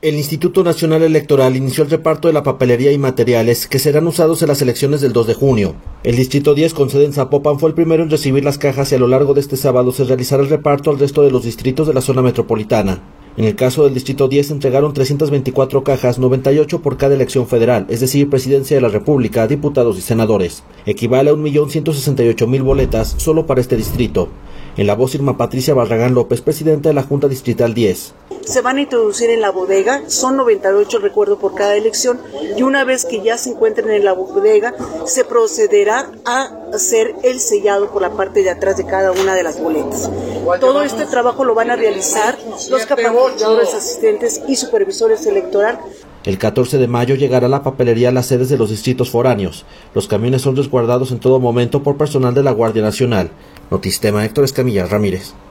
El Instituto Nacional Electoral inició el reparto de la papelería y materiales que serán usados en las elecciones del 2 de junio. El Distrito 10, con sede en Zapopan, fue el primero en recibir las cajas y a lo largo de este sábado se realizará el reparto al resto de los distritos de la zona metropolitana. En el caso del Distrito 10 se entregaron 324 cajas, 98 por cada elección federal, es decir, Presidencia de la República, diputados y senadores. Equivale a 1.168.000 boletas solo para este distrito. En la voz Irma Patricia Barragán López, presidenta de la Junta Distrital 10. Se van a introducir en la bodega, son 98, recuerdo, por cada elección, y una vez que ya se encuentren en la bodega, se procederá a hacer el sellado por la parte de atrás de cada una de las boletas. Todo este trabajo lo van a realizar los capacitadores, asistentes y supervisores electorales. El 14 de mayo llegará la papelería a las sedes de los distritos foráneos. Los camiones son resguardados en todo momento por personal de la Guardia Nacional. Notistema, Héctor Escamilla Ramírez.